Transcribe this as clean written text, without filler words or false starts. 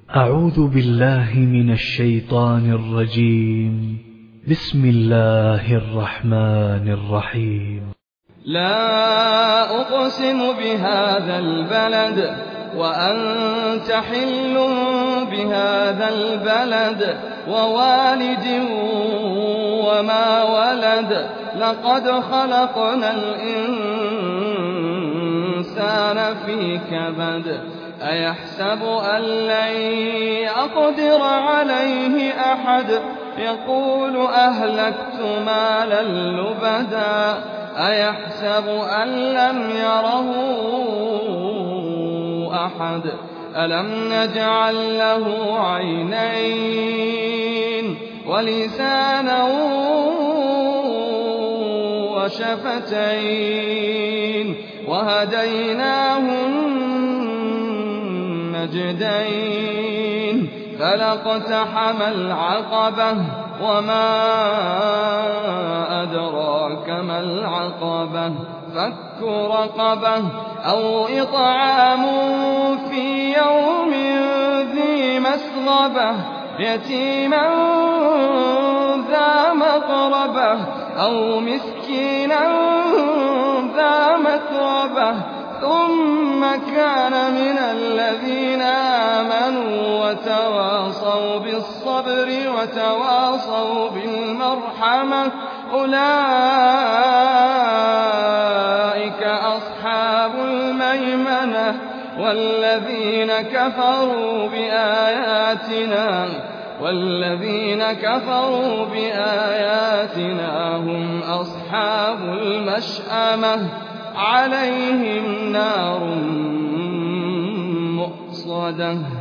أعوذ بالله من الشيطان الرجيم. بسم الله الرحمن الرحيم. لا أقسم بهذا البلد وأنت حل بهذا البلد ووالد وما ولد لقد خلقنا الإنسان في كبد أيحسب أن لن يقدر عليه أحد يقول أهلكت مالا لبدا أيحسب أن لم يره أحد ألم نجعل له عينين ولسانا وشفتين وهديناه النجدين فلاقتحم العقبة وما أدراك ما العقبة فك رقبة أو إطعام في يوم ذي مسغبة يتيما ذا مقربة أو مسكينا ذا متربة ثم كان من الذين آمنوا وتواصوا بالصبر وتواصوا بالمرحمة أولئك أصحاب الميمنة والذين كفروا بآياتنا هم أصحاب المشأمة عليهم نار مؤصدة